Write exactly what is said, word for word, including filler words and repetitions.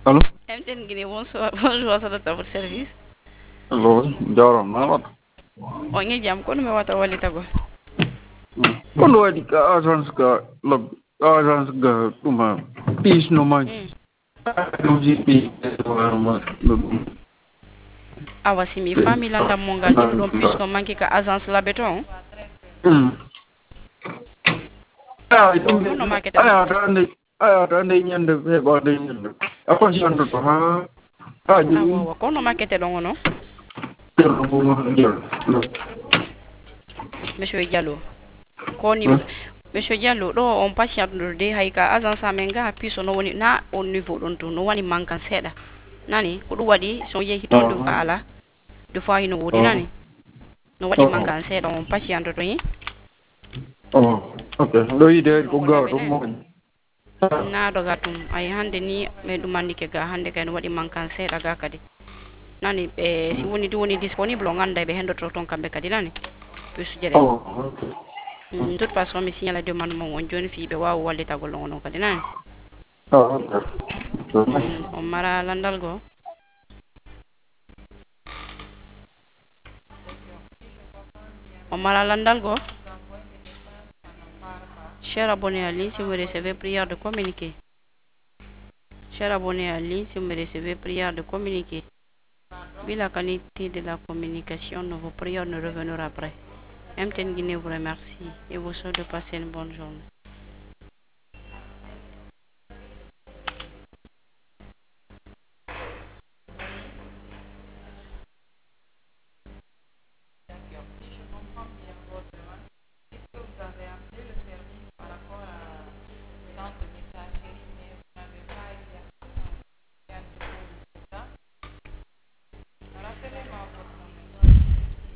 Allô? M T N Guinée, bonsoir, bonjour, ça doit votre service. Allô? Jawara na wat. On est jam, kon me wata walita go. Kondo wadi ka agence ka log agence ga tuma pis no man. Hmm. No ji pi ma. Awa simi famille landa mongal dim don plus no manki ka agence la béton. Hmm. Ay Bo timbe kono market ay don. atande ay atande nyande be ba de nyande. Apa si ando to ha? Ah Awa ji wa kono market don no. terno bo ma jël. Monsieur Diallo. Koni Monsieur Diallo do on patient de hayka agence amenga puis no woni na au niveau don to no wani mankan seda. Nani ko du wadi so yehi ton do faala. De fois hino wodi nani. No wadi Oh. mankan seda on patient to yi. Oh. Okay. Do ide No ko ko ga labe to nani. mo. Na doga tum ay hande ni me dumandi ke ga hande kay no wadi mankan seda ga kadi. Nani be si woni di woni disponible on anda be hendo to ton kambe kadi nani. Puis jere. Oh. Okay. De toute façon mi signala demande mo on joni fi be waaw wallita go longo kadi nani. Oh, okay. Okay. Mm, on mara landal go. On mara landal go. Cher abonné à ligne, si vous recevez prière de communiquer. Cher abonné à ligne, si vous me recevez prière de communiquer. Vu la qualité de la communication, vos prières ne reviendront après. M T N Guinée vous remercie et vous souhaite de passer une bonne journée.